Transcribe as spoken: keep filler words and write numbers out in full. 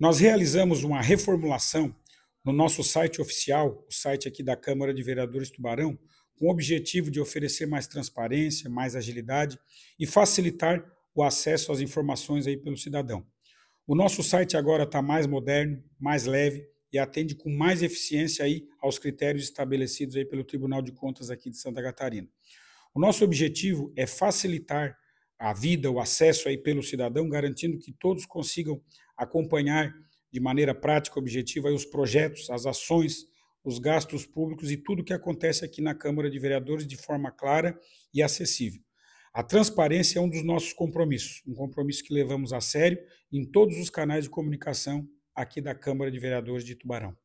Nós realizamos uma reformulação no nosso site oficial, o site aqui da Câmara de Vereadores Tubarão, com o objetivo de oferecer mais transparência, mais agilidade e facilitar o acesso às informações aí pelo cidadão. O nosso site agora está mais moderno, mais leve e atende com mais eficiência aí aos critérios estabelecidos aí pelo Tribunal de Contas aqui de Santa Catarina. O nosso objetivo é facilitar a vida, o acesso aí pelo cidadão, garantindo que todos consigam acompanhar de maneira prática e objetiva aí os projetos, as ações, os gastos públicos e tudo o que acontece aqui na Câmara de Vereadores de forma clara e acessível. A transparência é um dos nossos compromissos, um compromisso que levamos a sério em todos os canais de comunicação aqui da Câmara de Vereadores de Tubarão.